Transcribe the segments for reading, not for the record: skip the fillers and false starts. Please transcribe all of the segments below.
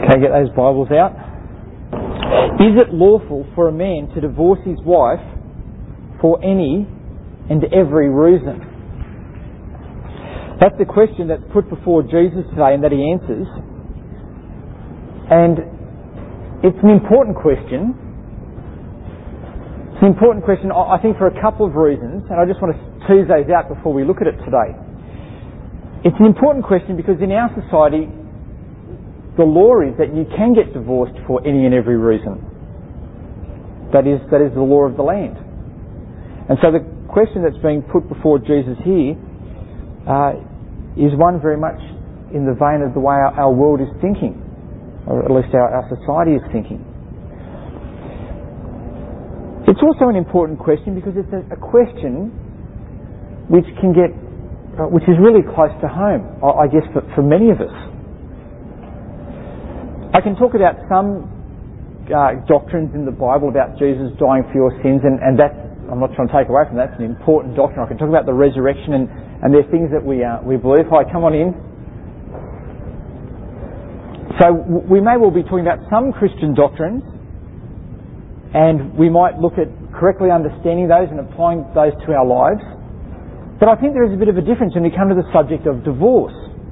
Okay, get those Bibles out. Is it lawful for a man to divorce his wife for any and every reason? That's the question that's put before Jesus today and that he answers. And it's an important question. It's an important question, I think, for a couple of reasons, and I just want to tease those out before we look at it today. It's an important question because in our society, the law is that you can get divorced for any and every reason. That is the law of the land. And so the question that's being put before Jesus here is one very much in the vein of the way our world is thinking, or at least our society is thinking. It's also an important question because it's a question which is really close to home, I guess, for many of us. I can talk about some doctrines in the Bible about Jesus dying for your sins, and that's, I'm not trying to take away from that, it's an important doctrine. I can talk about the resurrection, and there are things that we believe. Hi, come on in. So we may well be talking about some Christian doctrines, and we might look at correctly understanding those and applying those to our lives. But I think there is a bit of a difference when we come to the subject of divorce.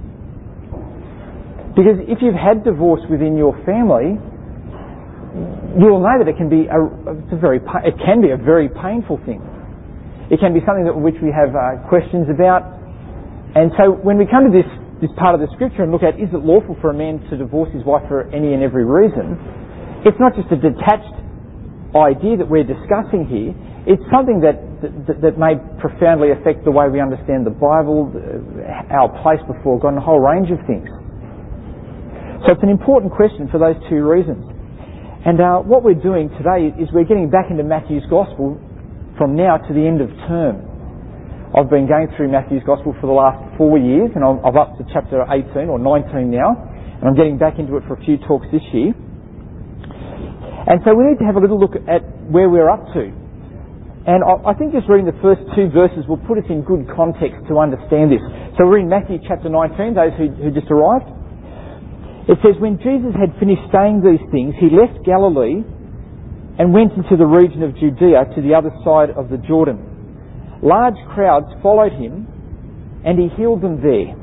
Because if you've had divorce within your family, you will know that it can be a very painful thing. It can be something which we have questions about. And so when we come to this part of the scripture and look at, is it lawful for a man to divorce his wife for any and every reason? It's not just a detached idea that we're discussing here. It's something that may profoundly affect the way we understand the Bible, our place before God, and a whole range of things. So it's an important question for those two reasons. And what we're doing today is we're getting back into Matthew's Gospel from now to the end of term. I've been going through Matthew's Gospel for the last 4 years, and I'm up to chapter 18 or 19 now, and I'm getting back into it for a few talks this year. And so we need to have a little look at where we're up to. And I think just reading the first two verses will put us in good context to understand this. So we're in Matthew chapter 19, those who just arrived. It says, when Jesus had finished saying these things, he left Galilee and went into the region of Judea to the other side of the Jordan. Large crowds followed him, and he healed them there.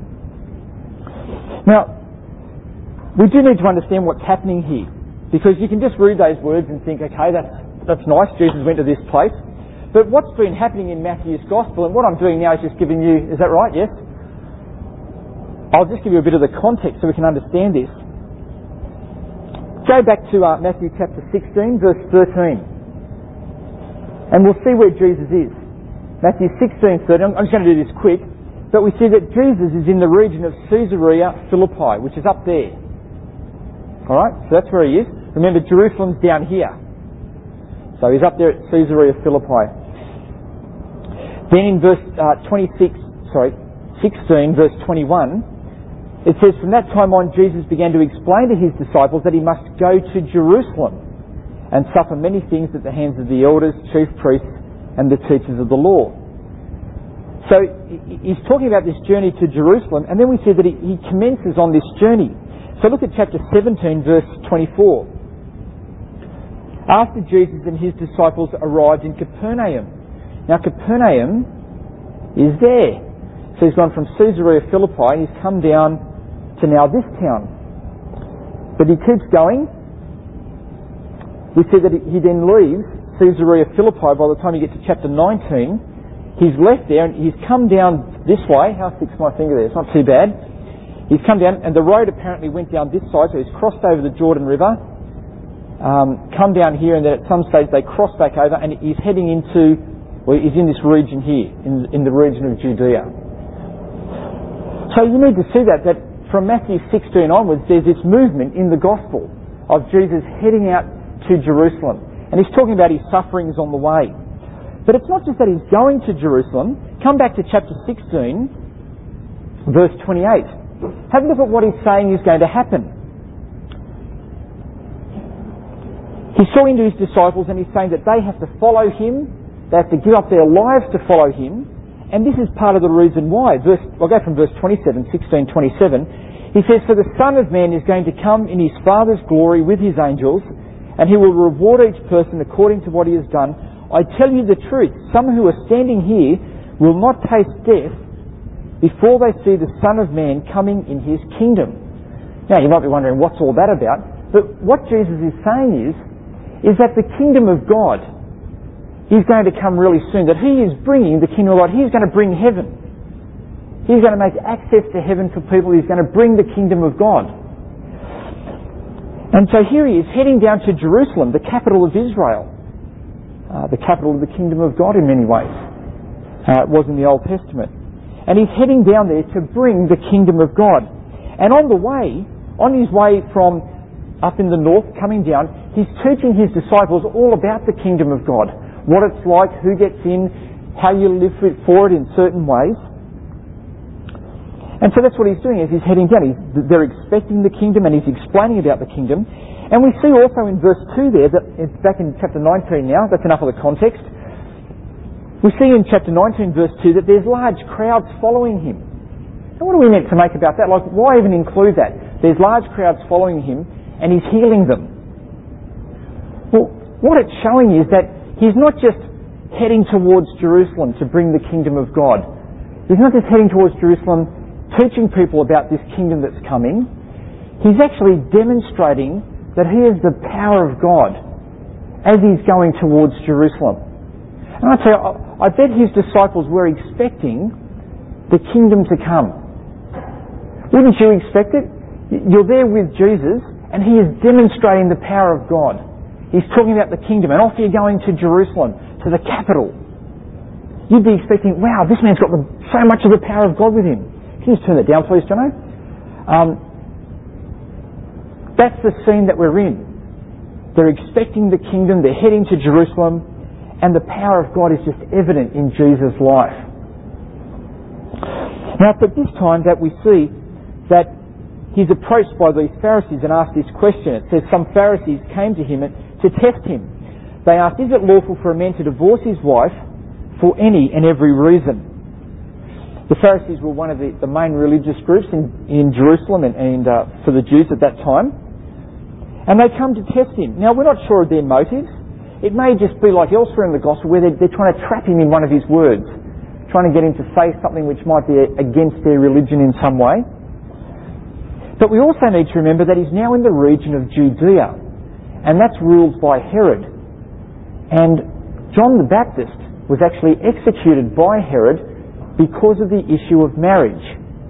Now, we do need to understand what's happening here, because you can just read those words and think, okay, that's nice, Jesus went to this place. But what's been happening in Matthew's Gospel, and what I'm doing now is just giving you, is that right? Yes? I'll just give you a bit of the context so we can understand this. Go back to Matthew chapter 16, verse 13. And we'll see where Jesus is. Matthew 16, 13. I'm just going to do this quick. But we see that Jesus is in the region of Caesarea Philippi, which is up there. Alright, so that's where he is. Remember, Jerusalem's down here. So he's up there at Caesarea Philippi. Then in verse 16, verse 21, it says, from that time on, Jesus began to explain to his disciples that he must go to Jerusalem and suffer many things at the hands of the elders, chief priests, and the teachers of the law. So he's talking about this journey to Jerusalem, and then we see that he commences on this journey. So look at chapter 17, verse 24. After Jesus and his disciples arrived in Capernaum. Now Capernaum is there. So he's gone from Caesarea Philippi, he's come down to now this town. But he keeps going. We see that he then leaves Caesarea Philippi by the time you get to chapter 19. He's left there and he's come down this way. How thick's my finger there? It's not too bad. He's come down, and the road apparently went down this side, so he's crossed over the Jordan River, come down here, and then at some stage they cross back over, and he's heading into, well, he's in this region here, in the region of Judea. So you need to see that from Matthew 16 onwards, there's this movement in the Gospel of Jesus heading out to Jerusalem. And he's talking about his sufferings on the way. But it's not just that he's going to Jerusalem. Come back to chapter 16, verse 28. Have a look at what he's saying is going to happen. He's talking to his disciples and he's saying that they have to follow him. They have to give up their lives to follow him. And this is part of the reason why. I'll go from verse 27, 16:27. He says, "For the Son of Man is going to come in his Father's glory with his angels, and he will reward each person according to what he has done. I tell you the truth, some who are standing here will not taste death before they see the Son of Man coming in his kingdom." Now, you might be wondering, what's all that about? But what Jesus is saying is that the kingdom of God is going to come really soon, that he is bringing the kingdom of God. He's going to bring heaven. He's going to make access to heaven for people. He's going to bring the kingdom of God. And so here he is heading down to Jerusalem, the capital of Israel, the capital of the kingdom of God in many ways. It was in the Old Testament. And he's heading down there to bring the kingdom of God. And on his way from up in the north, coming down, he's teaching his disciples all about the kingdom of God, what it's like, who gets in, how you live for it in certain ways. And so that's what he's doing as he's heading down. They're expecting the kingdom and he's explaining about the kingdom. And we see also in verse 2 there, that it's back in chapter 19 now, that's enough of the context. We see in chapter 19 verse 2 that there's large crowds following him. And what are we meant to make about that? Like, why even include that? There's large crowds following him and he's healing them. Well, what it's showing is that he's not just heading towards Jerusalem to bring the kingdom of God. He's not just heading towards Jerusalem teaching people about this kingdom that's coming. He's actually demonstrating that he is the power of God as he's going towards Jerusalem. And I tell you, I bet his disciples were expecting the kingdom to come. Wouldn't you expect it? You're there with Jesus and he is demonstrating the power of God. He's talking about the kingdom and off you're going to Jerusalem, to the capital. You'd be expecting, wow, this man's got so much of the power of God with him. Can you just turn that down please, Jono? That's the scene that we're in. They're expecting the kingdom, they're heading to Jerusalem, and the power of God is just evident in Jesus' life. Now, it's at this time that we see that he's approached by these Pharisees and asked this question. It says some Pharisees came to him to test him. They asked, "Is it lawful for a man to divorce his wife for any and every reason?" The Pharisees were one of the main religious groups in Jerusalem and for the Jews at that time. And they come to test him. Now, we're not sure of their motives. It may just be like elsewhere in the gospel where they're trying to trap him in one of his words, trying to get him to say something which might be against their religion in some way. But we also need to remember that he's now in the region of Judea, and that's ruled by Herod. And John the Baptist was actually executed by Herod because of the issue of marriage.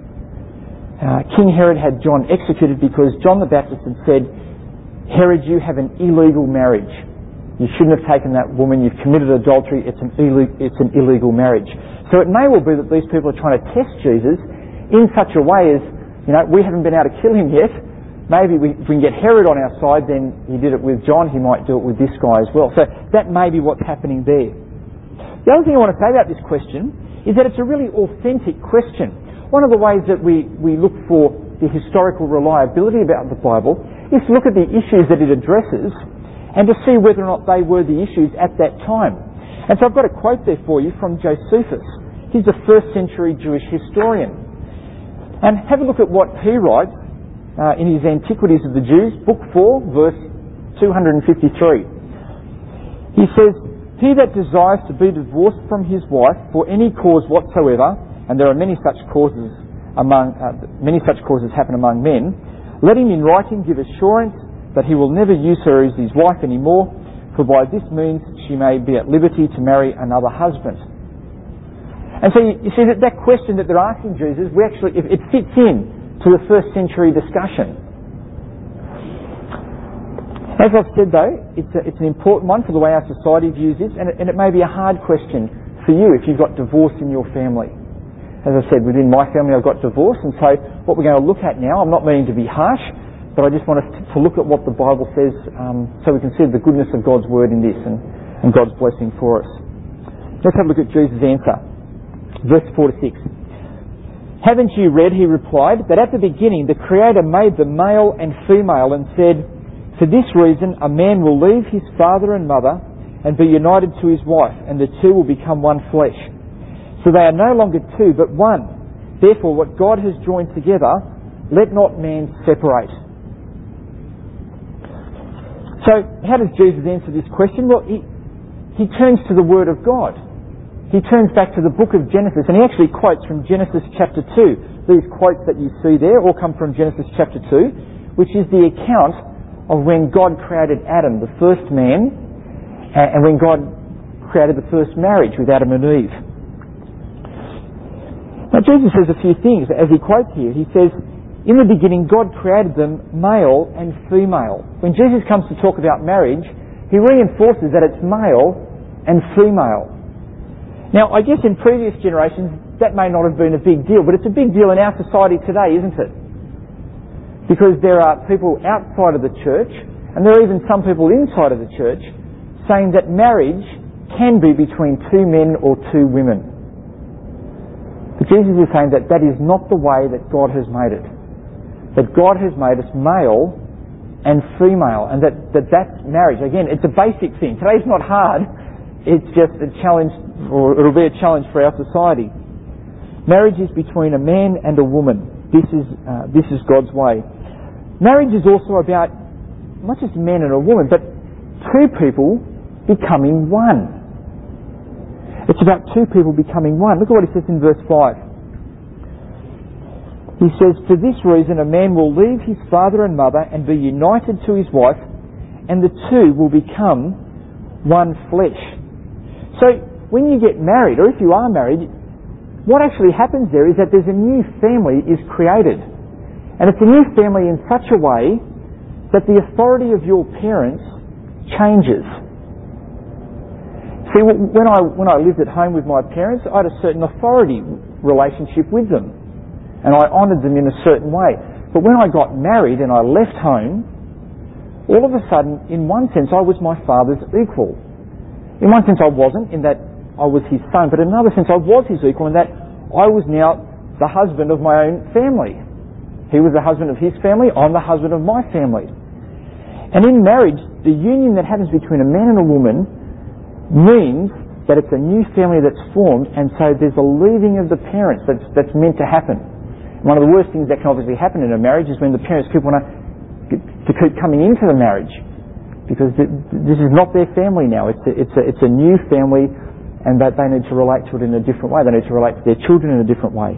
King Herod had John executed because John the Baptist had said, "Herod, you have an illegal marriage. You shouldn't have taken that woman. You've committed adultery. It's an illegal marriage." So it may well be that these people are trying to test Jesus in such a way as, we haven't been able to kill him yet. Maybe if we can get Herod on our side, then he did it with John, he might do it with this guy as well. So that may be what's happening there. The other thing I want to say about this question is that it's a really authentic question. One of the ways that we look for the historical reliability about the Bible is to look at the issues that it addresses and to see whether or not they were the issues at that time. And so I've got a quote there for you from Josephus. He's a first century Jewish historian. And have a look at what he writes in his Antiquities of the Jews, Book 4, verse 253. He says, "He that desires to be divorced from his wife for any cause whatsoever," and there are many such causes happen among men, "let him in writing give assurance that he will never use her as his wife any more, for by this means she may be at liberty to marry another husband." And so you see that question that they're asking Jesus, it fits in to the first century discussion. As I've said though, it's an important one for the way our society views this, and it may be a hard question for you if you've got divorce in your family. As I said, within my family I've got divorce, and so what we're going to look at now, I'm not meaning to be harsh, but I just want us to look at what the Bible says so we can see the goodness of God's word in this and God's blessing for us. Let's have a look at Jesus' answer. Verse 4 to 6. "Haven't you read," he replied, "that at the beginning the Creator made them male and female and said, 'For this reason a man will leave his father and mother and be united to his wife, and the two will become one flesh. So they are no longer two, but one. Therefore what God has joined together, let not man separate. So how does Jesus answer this question? Well, he turns to the Word of God. He turns back to the book of Genesis, and he actually quotes from Genesis chapter 2. These quotes that you see there all come from Genesis chapter 2, which is the account of when God created Adam, the first man, and when God created the first marriage with Adam and Eve. Now Jesus says a few things as he quotes here. He says, in the beginning God created them male and female. When Jesus comes to talk about marriage, he reinforces that it's male and female. Now I guess in previous generations that may not have been a big deal, but it's a big deal in our society today, isn't it? Because there are people outside of the church, and there are even some people inside of the church, saying that marriage can be between two men or two women. But Jesus is saying that that is not the way that God has made it. That God has made us male and female, and that's marriage. Again, it's a basic thing. Today's not hard. It's just a challenge, or it'll be a challenge for our society. Marriage is between a man and a woman. This is God's way. Marriage is also about not just a man and a woman, but two people becoming one. It's about two people becoming one. Look at what he says in verse 5. He says, for this reason a man will leave his father and mother and be united to his wife, and the two will become one flesh. So when you get married, or if you are married, what actually happens there is that there's a new family is created. And it's a new family in such a way that the authority of your parents changes. See, when I lived at home with my parents, I had a certain authority relationship with them, and I honoured them in a certain way. But when I got married and I left home, all of a sudden, in one sense, I was my father's equal. In one sense, I wasn't, in that I was his son, but in another sense, I was his equal, in that I was now the husband of my own family. He was the husband of his family, I'm the husband of my family. And in marriage, the union that happens between a man and a woman means that it's a new family that's formed, and so there's a leaving of the parents that's meant to happen. One of the worst things that can obviously happen in a marriage is when the parents keep keep coming into the marriage, because this is not their family now. It's a new family, and that they need to relate to it in a different way. They need to relate to their children in a different way.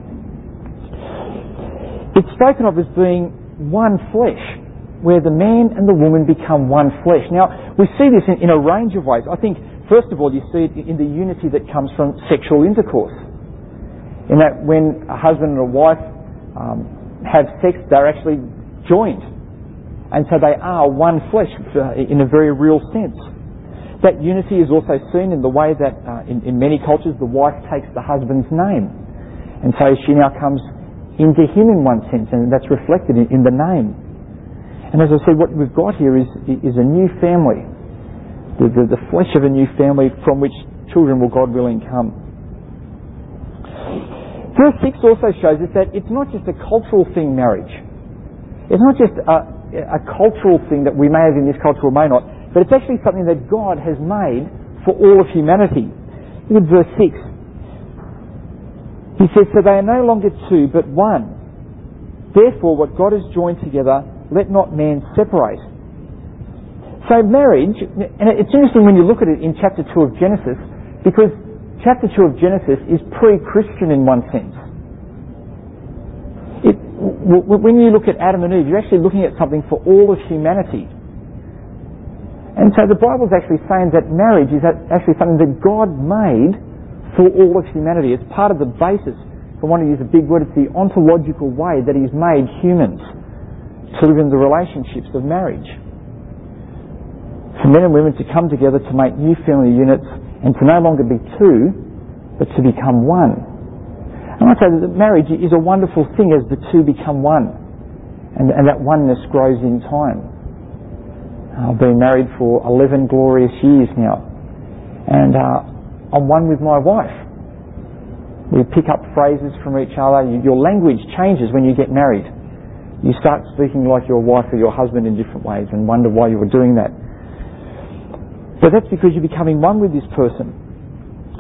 It's spoken of as being one flesh, where the man and the woman become one flesh. Now, we see this in a range of ways. I think, first of all, you see it in the unity that comes from sexual intercourse. In that when a husband and a wife have sex, they're actually joined. And so they are one flesh in a very real sense. That unity is also seen in the way that in many cultures the wife takes the husband's name. And so she now comes into him in one sense, and that's reflected in the name. And as I said, what we've got here is a new family. The flesh of a new family from which children will, God willing, come. Verse 6 also shows us that it's not just a cultural thing, marriage. It's not just a cultural thing that we may have in this culture or may not, but it's actually something that God has made for all of humanity. Look at verse 6. He says, so they are no longer two, but one. Therefore, what God has joined together, let not man separate. So marriage, and it's interesting when you look at it in chapter 2 of Genesis, because chapter 2 of Genesis is pre-Christian in one sense. When you look at Adam and Eve, you're actually looking at something for all of humanity. And so the Bible's actually saying that marriage is actually something that God made for all of humanity. It's part of the basis, if I want to use a big word, it's the ontological way that He's made humans to live in the relationships of marriage. For men and women to come together to make new family units and to no longer be two, but to become one. And I say that marriage is a wonderful thing as the two become one, and that oneness grows in time. I've been married for 11 glorious years now, and I'm one with my wife. We pick up phrases from each other. Your language changes when you get married. You start speaking like your wife or your husband in different ways and wonder why you were doing that. But that's because you're becoming one with this person.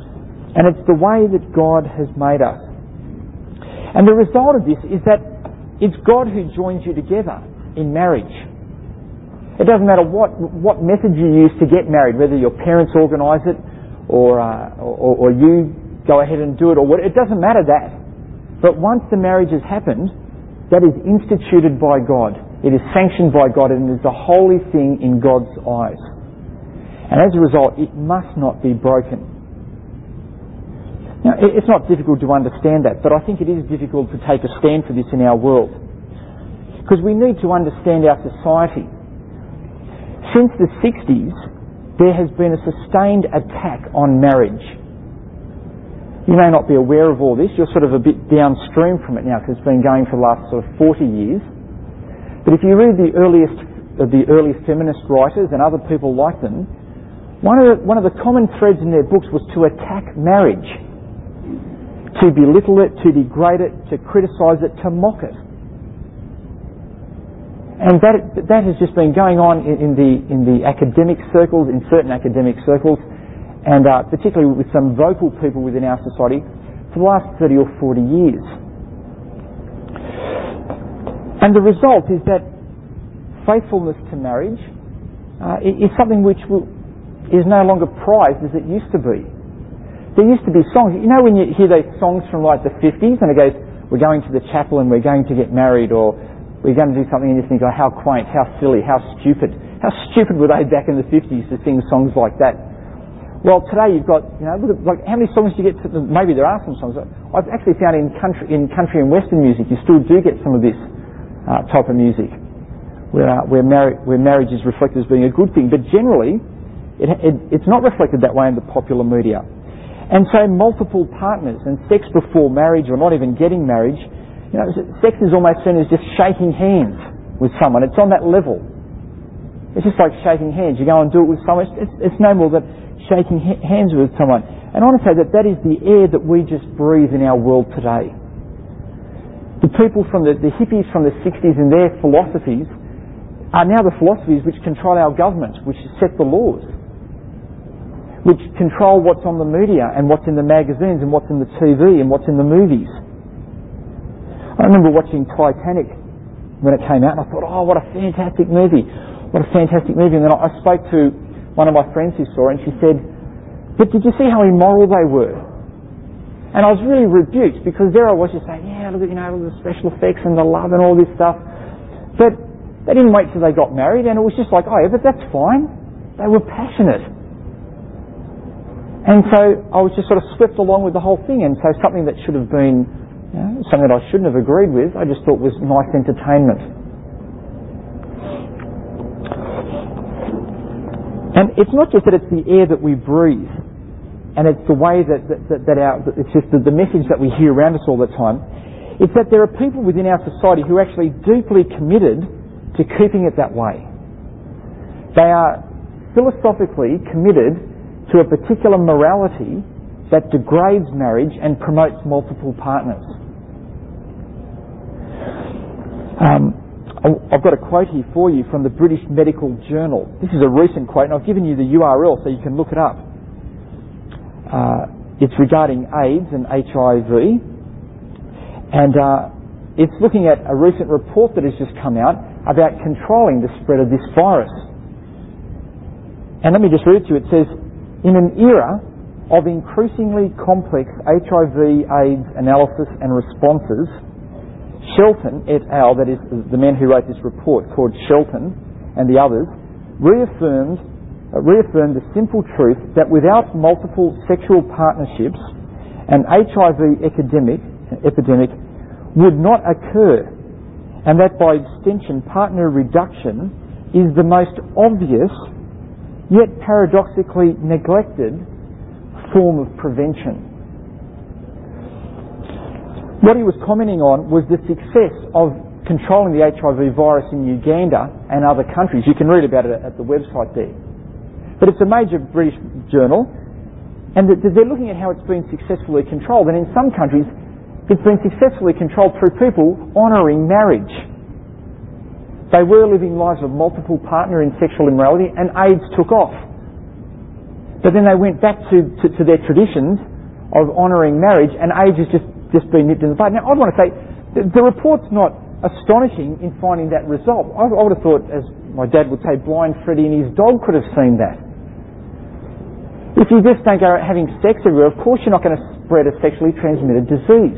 And it's the way that God has made us. And the result of this is that It's God who joins you together in marriage. It doesn't matter what method you use to get married, whether your parents organise it or you go ahead and do it, or what. It doesn't matter that. But once the marriage has happened, that is instituted by God. It is sanctioned by God, and it is a holy thing in God's eyes. And as a result, it must not be broken. Now, it's not difficult to understand that, but I think it is difficult to take a stand for this in our world. Because we need to understand our society. Since the 60s, there has been a sustained attack on marriage. You may not be aware of all this. You're sort of a bit downstream from it now because it's been going for the last sort of 40 years. But if you read the earliest feminist writers and other people like them, one of the common threads in their books was to attack marriage, to belittle it, to degrade it, to criticise it, to mock it. And that has just been going on in the academic circles, in certain academic circles, and particularly with some vocal people within our society for the last 30 or 40 years. And the result is that faithfulness to marriage is something which is no longer prized as it used to be. There used to be songs, you know when you hear those songs from like the 50s and it goes, we're going to the chapel and we're going to get married, or we're going to do something, and you think, oh, how quaint, how silly, how stupid. How stupid were they back in the 50s to sing songs like that? Well, today you've got, look at, like, how many songs do you get? Maybe there are some songs. I've actually found in country and Western music, you still do get some of this type of music, where marriage is reflected as being a good thing. But generally, it's not reflected that way in the popular media. And so multiple partners and sex before marriage, or not even getting marriage, sex is almost seen as just shaking hands with someone. It's on that level. It's just like shaking hands. You go and do it with someone. It's no more than shaking hands with someone. And I want to say that is the air that we just breathe in our world today. The people from the hippies from the 60s and their philosophies are now the philosophies which control our government, which set the laws, which control what's on the media and what's in the magazines and what's in the TV and what's in the movies. I remember watching Titanic when it came out and I thought, oh, what a fantastic movie. What a fantastic movie. And then I spoke to one of my friends who saw it and she said, but did you see how immoral they were? And I was really rebuked because there I was just saying, yeah, look at the special effects and the love and all this stuff. But they didn't wait till they got married, and it was just like, oh yeah, but that's fine. They were passionate. And so I was just sort of swept along with the whole thing, and so something that should have been something that I shouldn't have agreed with, I just thought was nice entertainment. And it's not just that it's the air that we breathe, and it's the way that it's just the message that we hear around us all the time. It's that there are people within our society who are actually deeply committed to keeping it that way. They are philosophically committed to a particular morality that degrades marriage and promotes multiple partners. I've got a quote here for you from the British Medical Journal. This is a recent quote, and I've given you the URL so you can look it up. It's regarding AIDS and HIV, and it's looking at a recent report that has just come out about controlling the spread of this virus. And let me just read it to you. It says, in an era of increasingly complex HIV/AIDS analysis and responses, Shelton et al., that is the man who wrote this report called Shelton and the others, reaffirmed the simple truth that without multiple sexual partnerships, an HIV epidemic would not occur, and that by extension partner reduction is the most obvious yet paradoxically neglected form of prevention. What he was commenting on was the success of controlling the HIV virus in Uganda and other countries. You can read about it at the website there. But it's a major British journal, and they're looking at how it's been successfully controlled. And in some countries, it's been successfully controlled through people honouring marriage. They were living lives of multiple partner in sexual immorality, and AIDS took off. But then they went back to their traditions of honouring marriage, and AIDS has just been nipped in the bud. Now, I want to say, the report's not astonishing in finding that result. I would have thought, as my dad would say, blind Freddie and his dog could have seen that. If you just don't go having sex everywhere, of course you're not going to spread a sexually transmitted disease.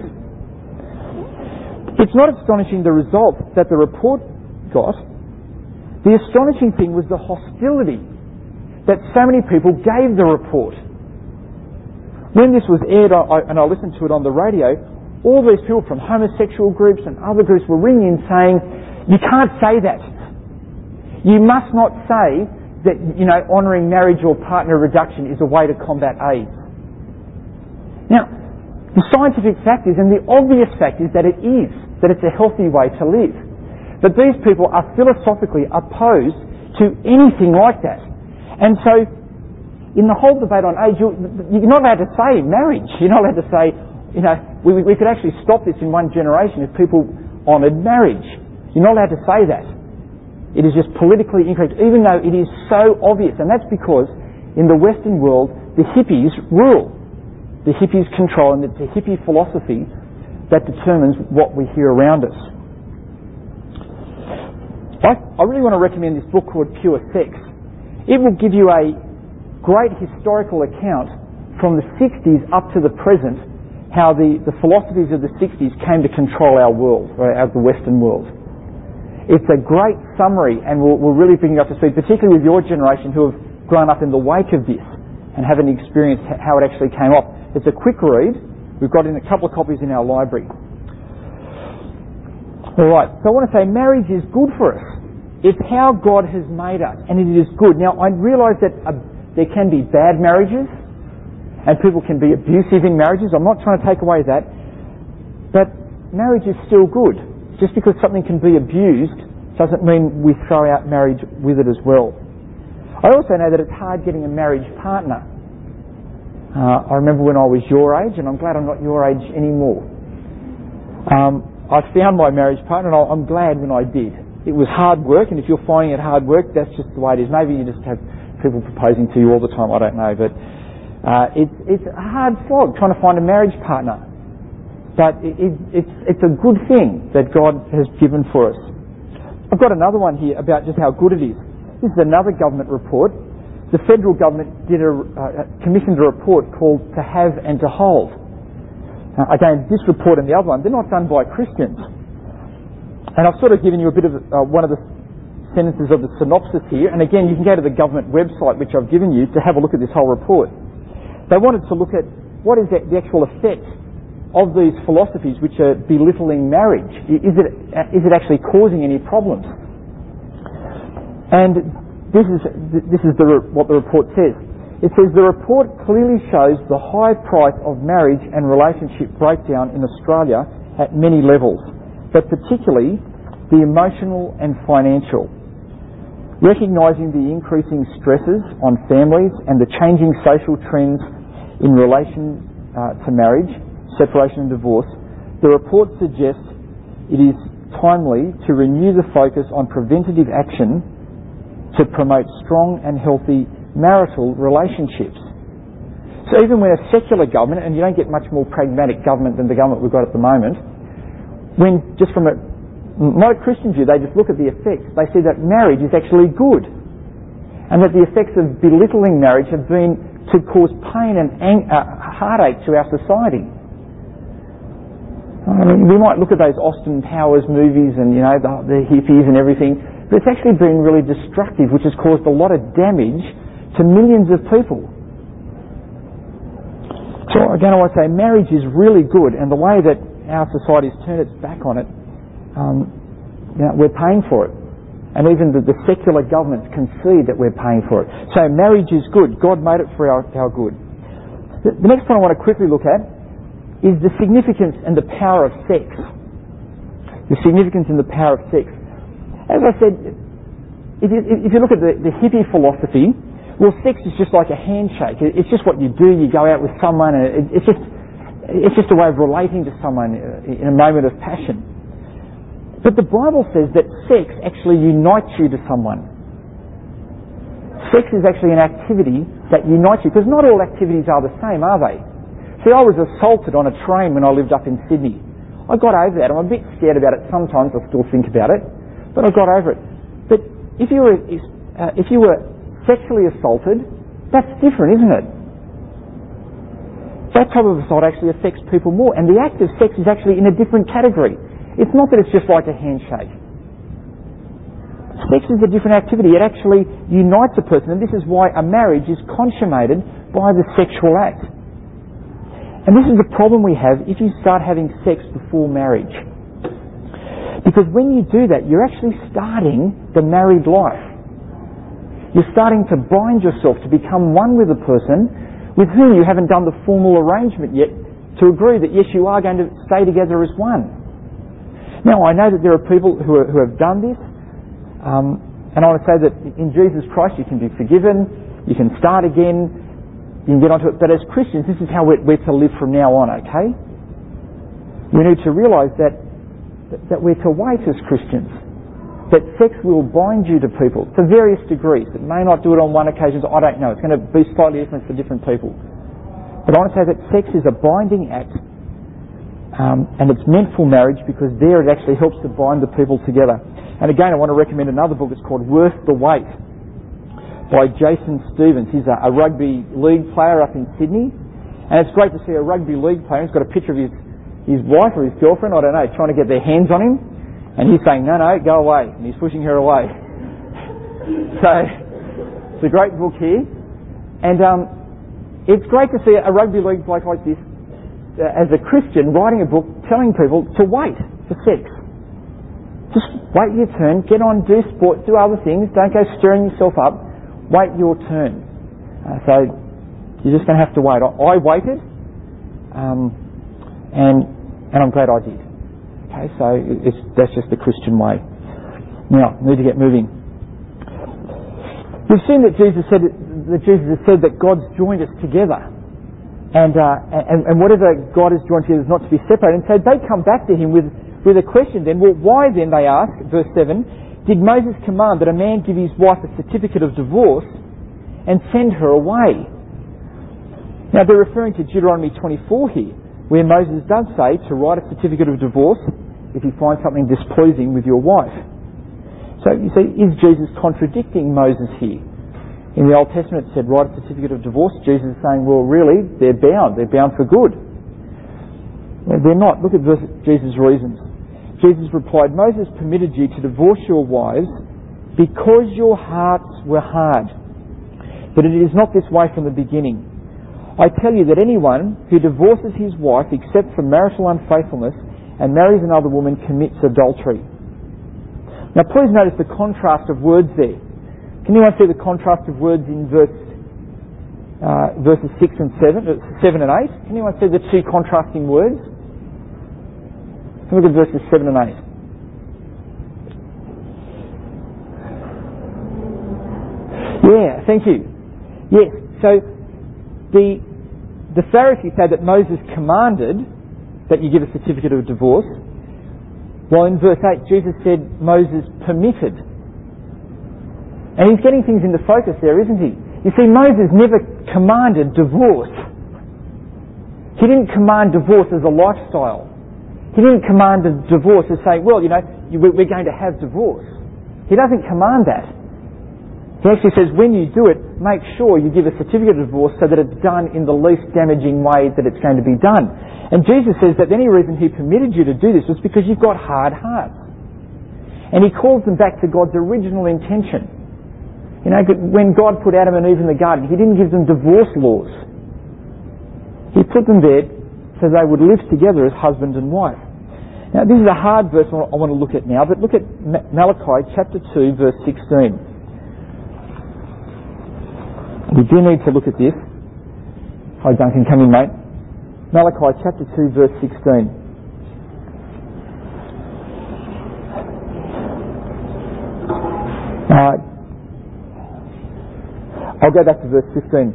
It's not astonishing the result that the report got. The astonishing thing was the hostility that so many people gave the report. When this was aired, and I listened to it on the radio, all these people from homosexual groups and other groups were ringing in saying, you can't say that. You must not say that, honouring marriage or partner reduction is a way to combat AIDS. Now, the scientific fact is, and the obvious fact is that it is, that it's a healthy way to live. But these people are philosophically opposed to anything like that. And so, in the whole debate on AIDS, you're not allowed to say marriage. You're not allowed to say, we could actually stop this in one generation if people honoured marriage. You're not allowed to say that. It is just politically incorrect, even though it is so obvious. And that's because in the Western world, the hippies rule. The hippies control, and it's a hippie philosophy that determines what we hear around us. I really want to recommend this book called Pure Sex. It will give you a great historical account from the 60s up to the present, how the philosophies of the 60s came to control our world, or the Western world. It's a great summary, and will really bring you up to speed, particularly with your generation who have grown up in the wake of this and haven't experienced how it actually came off. It's a quick read. We've got in a couple of copies in our library. All right, so I want to say marriage is good for us. It's how God has made us, and it is good. Now, I realise that there can be bad marriages, and people can be abusive in marriages. I'm not trying to take away that, but marriage is still good. Just because something can be abused doesn't mean we throw out marriage with it as well. I also know that it's hard getting a marriage partner. I remember when I was your age, and I'm glad I'm not your age anymore. I found my marriage partner, and I'm glad when I did. It was hard work, and if you're finding it hard work, that's just the way it is. Maybe you just have people proposing to you all the time, I don't know. But it's a hard slog trying to find a marriage partner. But it's a good thing that God has given for us. I've got another one here about just how good it is. This is another government report. The federal government commissioned a report called To Have and to Hold. Again, this report and the other one, they're not done by Christians. And I've sort of given you a bit of one of the sentences of the synopsis here. And again, you can go to the government website, which I've given you, to have a look at this whole report. They wanted to look at what is the actual effect of these philosophies which are belittling marriage. Is it actually causing any problems? And this is what the report says. It says the report clearly shows the high price of marriage and relationship breakdown in Australia at many levels, but particularly the emotional and financial. Recognising the increasing stresses on families and the changing social trends in relation to marriage, separation and divorce, the report suggests it is timely to renew the focus on preventative action to promote strong and healthy marital relationships. So even when a secular government, and you don't get much more pragmatic government than the government we've got at the moment, when just from not a Christian view, they just look at the effects, they see that marriage is actually good, and that the effects of belittling marriage have been to cause pain and heartache to our society. I mean, we might look at those Austin Powers movies and, the hippies and everything, but it's actually been really destructive, which has caused a lot of damage to millions of people. So again, I want to say marriage is really good, and the way that our society's turned its back on it, we're paying for it. And even the secular governments concede that we're paying for it. So marriage is good. God made it for our good. The next one I want to quickly look at is the significance and the power of sex. The significance and the power of sex. As I said, if you look at the hippie philosophy, well, sex is just like a handshake. It's just what you do. You go out with someone, and it's just a way of relating to someone in a moment of passion. But the Bible says that sex actually unites you to someone. Sex is actually an activity that unites you, because not all activities are the same, are they? See, I was assaulted on a train when I lived up in Sydney. I got over that. I'm a bit scared about it sometimes. I still think about it, but I got over it. But if you were sexually assaulted, that's different, isn't it? That type of assault actually affects people more, and the act of sex is actually in a different category. It's not that it's just like a handshake. Sex is a different activity. It actually unites a person, and this is why a marriage is consummated by the sexual act. And this is the problem we have if you start having sex before marriage. Because when you do that, you're actually starting the married life. You're starting to bind yourself to become one with a person with whom you haven't done the formal arrangement yet to agree that, yes, you are going to stay together as one. Now, I know that there are people who have done this, and I want to say that in Jesus Christ you can be forgiven, you can start again, you can get onto it, but as Christians, this is how we're to live from now on, okay? We need to realise that we're to wait as Christians. That sex will bind you to people to various degrees. It may not do it on one occasion, I don't know. It's going to be slightly different for different people. But I want to say that sex is a binding act, and it's meant for marriage because there it actually helps to bind the people together. And again, I want to recommend another book. It's called Worth the Wait by Jason Stevens. He's a rugby league player up in Sydney, and it's great to see a rugby league player. He's got a picture of his wife or his girlfriend, I don't know, trying to get their hands on him. And he's saying, no, go away. And he's pushing her away. So, it's a great book here. And it's great to see a rugby league bloke like this, as a Christian, writing a book telling people to wait for sex. Just wait your turn, get on, do sport, do other things, don't go stirring yourself up, wait your turn. So, you're just going to have to wait. I waited, and I'm glad I did. Okay, so that's just the Christian way. Now, need to get moving. We've seen that Jesus has said that God's joined us together, and whatever God has joined together is not to be separated. And so they come back to him with a question. Then, well, why then? They ask, verse 7, did Moses command that a man give his wife a certificate of divorce and send her away? Now, they're referring to Deuteronomy 24 here, where Moses does say to write a certificate of divorce if you find something displeasing with your wife. So you see, is Jesus contradicting Moses here? In the Old Testament it said write a certificate of divorce. Jesus is saying, well, really, they're bound for good. Well, they're not. Look at Jesus' reasons. Jesus replied, Moses permitted you to divorce your wives because your hearts were hard. But it is not this way from the beginning. I tell you that anyone who divorces his wife except for marital unfaithfulness and marries another woman commits adultery. Now please notice the contrast of words there. Can anyone see the contrast of words in verses 6 and 7 and 8? Can anyone see the two contrasting words? Look at verses 7 and 8. Yeah, thank you. Yes, so the Pharisees say that Moses commanded that you give a certificate of divorce, while in verse 8 Jesus said Moses permitted. And he's getting things into focus there, isn't he? You see, Moses never commanded divorce. He didn't command divorce as a lifestyle. He didn't command a divorce to say, well, we're going to have divorce. He doesn't command that. He actually says when you do it, make sure you give a certificate of divorce so that it's done in the least damaging way that it's going to be done. And Jesus says that the only reason he permitted you to do this was because you've got hard hearts. And he calls them back to God's original intention. When God put Adam and Eve in the garden, he didn't give them divorce laws. He put them there so they would live together as husband and wife. Now, this is a hard verse I want to look at now, but look at Malachi chapter 2, verse 16. We do need to look at this. Hi Duncan, come in mate. Malachi chapter 2 verse 16. I'll go back to verse 15.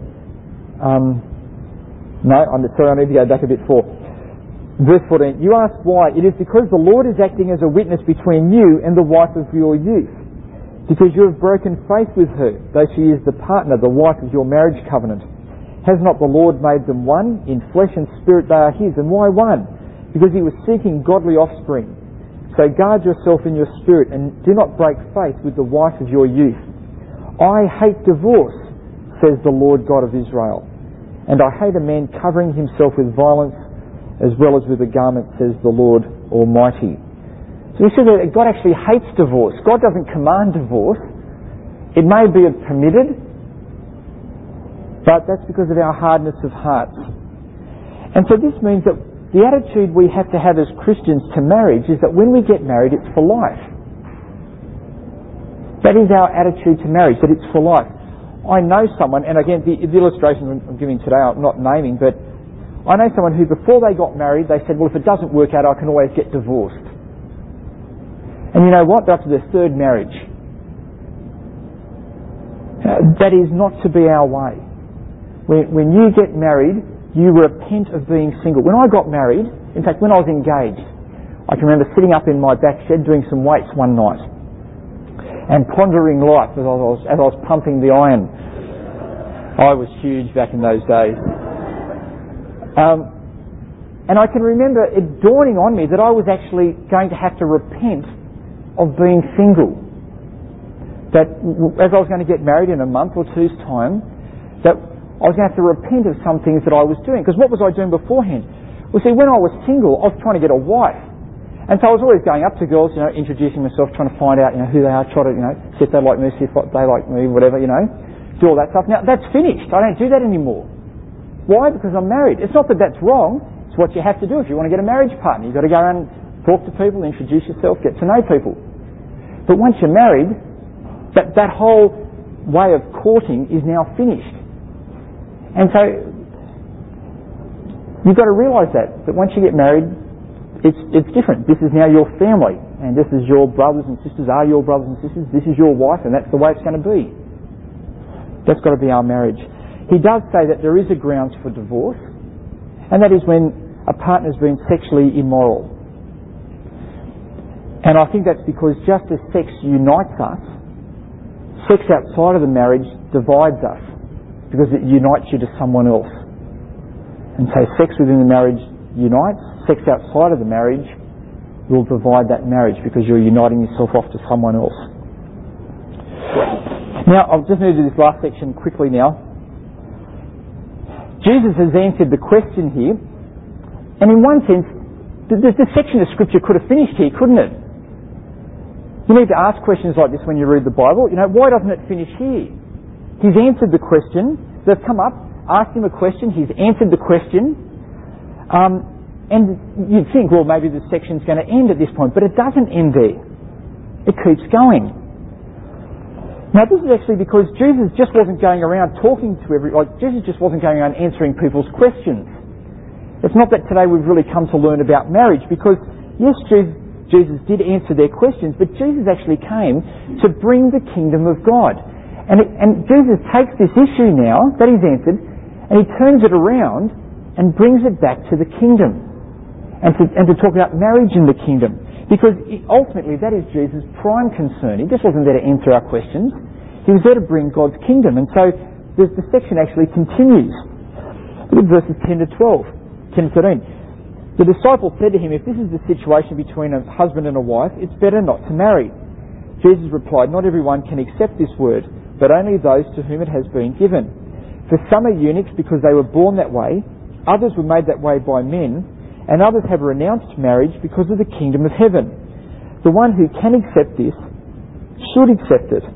I need to go back a bit for. Verse 14. You ask why? It is because the Lord is acting as a witness between you and the wife of your youth. Because you have broken faith with her, though she is the partner, the wife of your marriage covenant. Has not the Lord made them one? In flesh and spirit they are his. And why one? because he was seeking godly offspring. So guard yourself in your spirit and do not break faith with the wife of your youth. I hate divorce, says the Lord God of Israel, and I hate a man covering himself with violence as well as with a garment, says the Lord Almighty. So we see that God actually hates divorce. God doesn't command divorce. It may be permitted, but that's because of our hardness of hearts. And so this means that the attitude we have to have as Christians to marriage is that when we get married, it's for life. That is our attitude to marriage, that it's for life. I know someone, and again, the illustration I'm giving today, I'm not naming, but I know someone who before they got married, they said, well, if it doesn't work out, I can always get divorced. And you know what? They're up to their third marriage. That is not to be our way. When you get married, you repent of being single. When I got married, in fact, when I was engaged, I can remember sitting up in my back shed doing some weights one night and pondering life as I was pumping the iron. I was huge back in those days. And I can remember it dawning on me that I was actually going to have to repent of being single. That as I was going to get married in a month or two's time, that I was going to have to repent of some things that I was doing. Because what was I doing beforehand? Well, see, when I was single, I was trying to get a wife. And so I was always going up to girls, introducing myself, trying to find out, who they are, try to, see if they like me, see if they like me, whatever, do all that stuff. Now, that's finished. I don't do that anymore. Why? Because I'm married. It's not that that's wrong. It's what you have to do if you want to get a marriage partner. You've got to go around and talk to people, introduce yourself, get to know people. But once you're married, that whole way of courting is now finished. And so you've got to realise that once you get married, it's different. This is now your family, and this is your brothers and sisters are your brothers and sisters. This is your wife, and that's the way it's going to be. That's got to be our marriage. He does say that there is a grounds for divorce, and that is when a partner's been sexually immoral. And I think that's because just as sex unites us, sex outside of the marriage divides us, because it unites you to someone else. And so sex within the marriage unites, sex outside of the marriage will divide that marriage because you're uniting yourself off to someone else. Now, I'll just move to this last section quickly now. Jesus has answered the question here, and in one sense, this section of Scripture could have finished here, couldn't it? You need to ask questions like this when you read the Bible. Why doesn't it finish here? He's answered the question. They've come up, asked him a question. He's answered the question. And you'd think, well, maybe the section's going to end at this point. But it doesn't end there. It keeps going. Now, this is actually because Jesus just wasn't going around talking to Jesus just wasn't going around answering people's questions. It's not that today we've really come to learn about marriage, because, yes, Jesus did answer their questions, but Jesus actually came to bring the kingdom of God. And Jesus takes this issue now that he's answered, and he turns it around and brings it back to the kingdom, and to talk about marriage in the kingdom. Because ultimately that is Jesus' prime concern. He just wasn't there to answer our questions. He was there to bring God's kingdom. And so the section actually continues. Look at verses 10 to 12, 10 to 13. The disciples said to him, if this is the situation between a husband and a wife, it's better not to marry. Jesus replied, not everyone can accept this word, but only those to whom it has been given. For some are eunuchs because they were born that way, others were made that way by men, and others have renounced marriage because of the kingdom of heaven. The one who can accept this should accept it.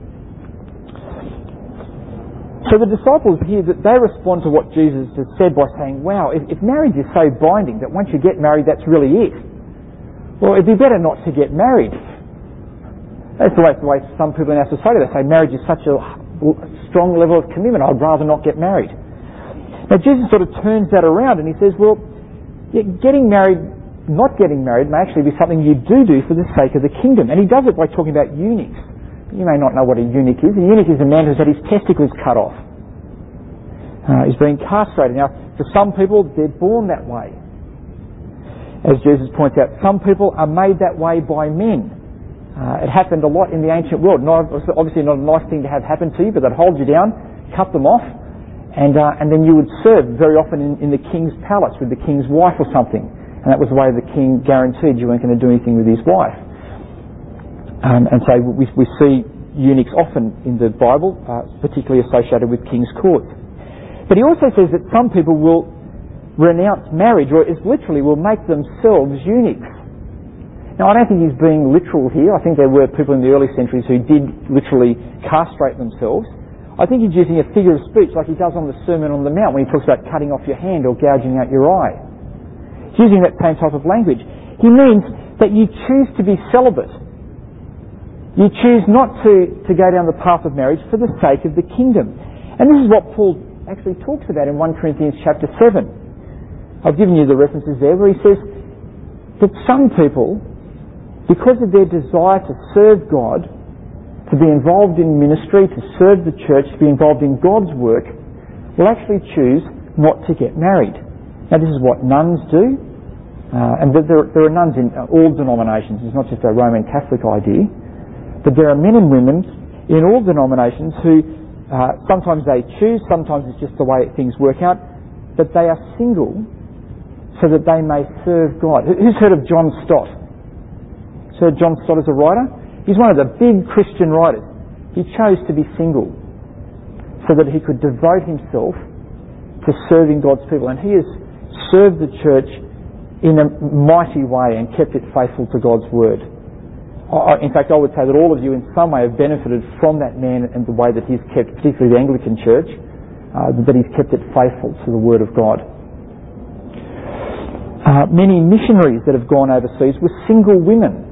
So the disciples here, that they respond to what Jesus has said by saying, wow, if marriage is so binding that once you get married, that's really it. Well, it'd be better not to get married. That's the way some people in our society, they say marriage is such a strong level of commitment, I'd rather not get married. Now Jesus sort of turns that around and he says, well, getting married, not getting married may actually be something you do for the sake of the kingdom. And he does it by talking about eunuchs. You may not know what a eunuch is. A eunuch is a man who's had his testicles cut off. He's been castrated. Now, for some people, they're born that way. As Jesus points out, some people are made that way by men. It happened a lot in the ancient world. Obviously not a nice thing to have happen to you, but they'd hold you down, cut them off, and then you would serve very often in the king's palace with the king's wife or something. And that was the way the king guaranteed you weren't going to do anything with his wife. And so we see eunuchs often in the Bible, particularly associated with king's courts. But he also says that some people will renounce marriage, or it literally will make themselves eunuchs. Now, I don't think he's being literal here. I think there were people in the early centuries who did literally castrate themselves. I think he's using a figure of speech like he does on the Sermon on the Mount when he talks about cutting off your hand or gouging out your eye. He's using that same type of language. He means that you choose to be celibate. You choose not to go down the path of marriage for the sake of the kingdom. And this is what Paul actually talks about in 1 Corinthians chapter 7. I've given you the references there where he says that some people, because of their desire to serve God, to be involved in ministry, to serve the church, to be involved in God's work, will actually choose not to get married. Now, this is what nuns do, and there are nuns in all denominations. It's not just a Roman Catholic idea, but there are men and women in all denominations who sometimes they choose, sometimes it's just the way things work out, but they are single so that they may serve God. Who's heard of John Stott? Sir John Stott is a writer. He's one of the big Christian writers. He chose to be single so that he could devote himself to serving God's people. And he has served the church in a mighty way and kept it faithful to God's word. In fact, I would say that all of you in some way have benefited from that man and the way that he's kept, particularly the Anglican Church, that he's kept it faithful to the word of God. Many missionaries that have gone overseas were single women.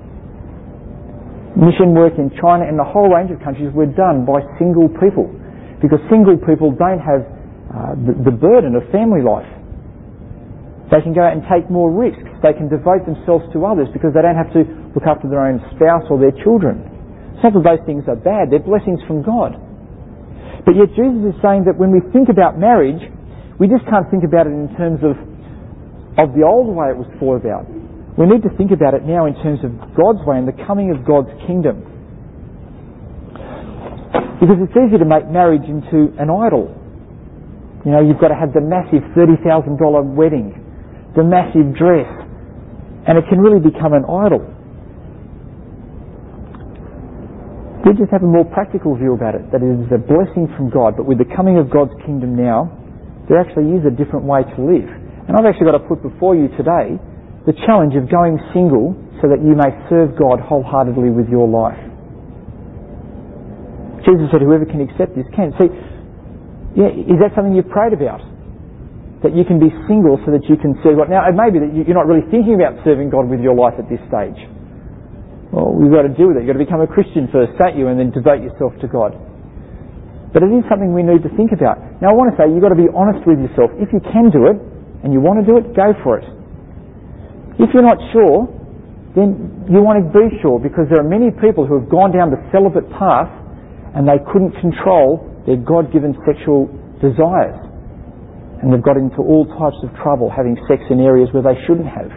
Mission work in China and a whole range of countries were done by single people, because single people don't have the burden of family life. They can go out and take more risks. They can devote themselves to others because they don't have to look after their own spouse or their children. It's not that those things are bad, they're blessings from God. But yet Jesus is saying that when we think about marriage, we just can't think about it in terms of the old way it was thought about. We need to think about it now in terms of God's way and the coming of God's kingdom. Because it's easy to make marriage into an idol. You know, you've got to have the massive $30,000 wedding, the massive dress, and it can really become an idol. We just have a more practical view about it, that it is a blessing from God, but with the coming of God's kingdom now, there actually is a different way to live. And I've actually got to put before you today the challenge of going single so that you may serve God wholeheartedly with your life. Jesus said, whoever can accept this can. See, yeah, is that something you've prayed about? That you can be single so that you can serve God? Now, it may be that you're not really thinking about serving God with your life at this stage. Well, you've got to deal with it. You've got to become a Christian first, don't you? And then devote yourself to God. But it is something we need to think about. Now, I want to say you've got to be honest with yourself. If you can do it, and you want to do it, go for it. If you're not sure, then you want to be sure, because there are many people who have gone down the celibate path and they couldn't control their God-given sexual desires. And they've got into all types of trouble having sex in areas where they shouldn't have.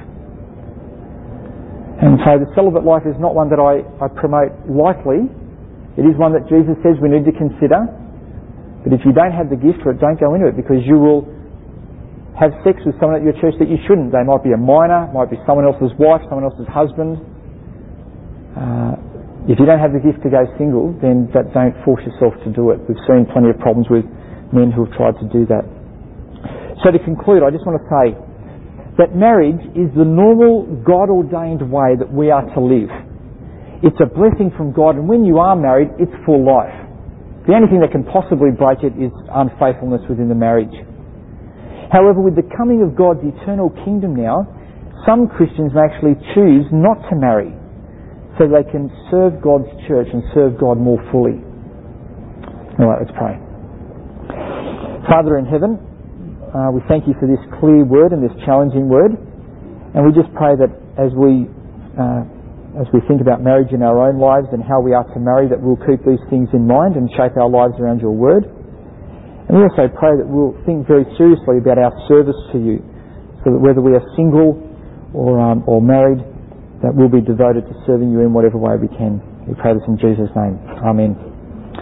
And so the celibate life is not one that I promote lightly. It is one that Jesus says we need to consider. But if you don't have the gift for it, don't go into it, because you will have sex with someone at your church that you shouldn't. They might be a minor, might be someone else's wife, someone else's husband. If you don't have the gift to go single, then don't force yourself to do it. We've seen plenty of problems with men who have tried to do that. So to conclude, I just want to say that marriage is the normal God-ordained way that we are to live. It's a blessing from God, and when you are married, it's for life. The only thing that can possibly break it is unfaithfulness within the marriage. However, with the coming of God's eternal kingdom now, some Christians may actually choose not to marry so they can serve God's church and serve God more fully. All right, let's pray. Father in heaven, we thank you for this clear word and this challenging word, and we just pray that as we think about marriage in our own lives and how we are to marry, that we'll keep these things in mind and shape our lives around your word. And we also pray that we'll think very seriously about our service to you, so that whether we are single or married, that we'll be devoted to serving you in whatever way we can. We pray this in Jesus' name. Amen.